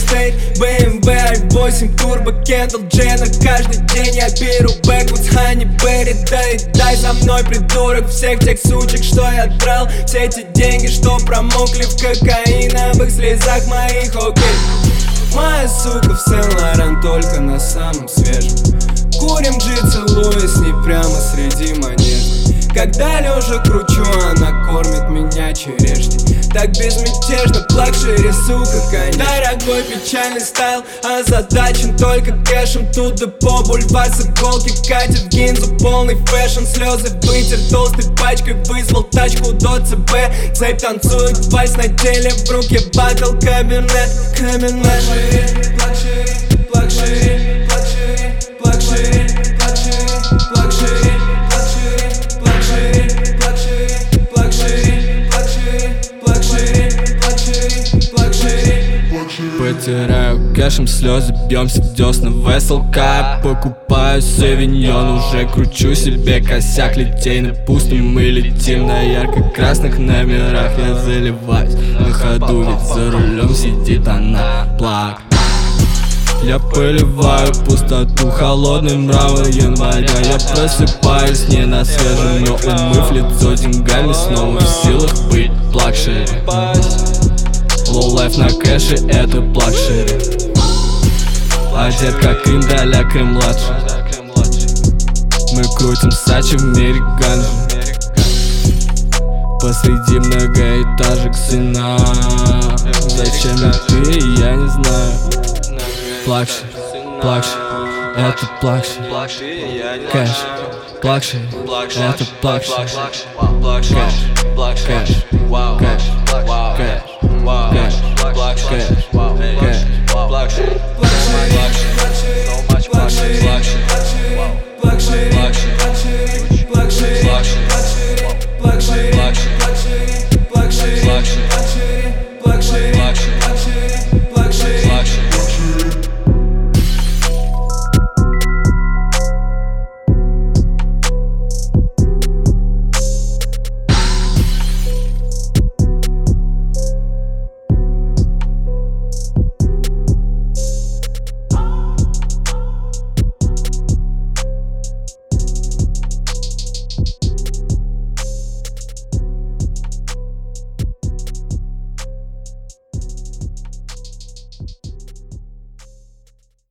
Estate, BMW i8 Turbo, Kendall Jenner. Каждый день я беру Backwoods, Honey Berry. Дай за мной, придурок, всех тех сучек, что я драл. Все эти деньги, что промокли в кокаиновых слезах моих, окей. Моя сука в Сен-Лоран только на самом свежем. Курим G, целуя с ней прямо среди манежа. Когда лежа кручу, она кормит меня черешней. Так безмятежно, лакшери, сука, конечно. Дорогой печальный стайл, озадачен только кэшем. Туда по бульвар с иголки катит гинзу, полный фэшн. Слезы вытер толстой пачкой, вызвал тачку до ЦБ. Цепь танцует вальс на теле, в руке батл кабинет. Лакшери, лакшери, лакшери, лакшери, лакшери, потираю кэшем слезы, бьемся в десна в СЛК. Покупаю савиньон, уже кручу себе косяк. Литейно пусто, мы летим на ярко-красных номерах. Я заливаюсь на ходу, ведь за рулем сидит она, плак. Я поливаю пустоту холодным мрамор января. Я просыпаюсь не на свежем, но умыв лицо деньгами, снова в силах быть лакшери. Low life на кэше, это лакшери. Одет как индаляк и младший. Мы крутим сачи в мире ганжи. Посреди многоэтажек сына. Зачем ты, я не знаю. Лакшери, лакшери, это лакшери. Кэш, лакшери, это лакшери. Кэш, кэш, кэш, кэш. Luxury.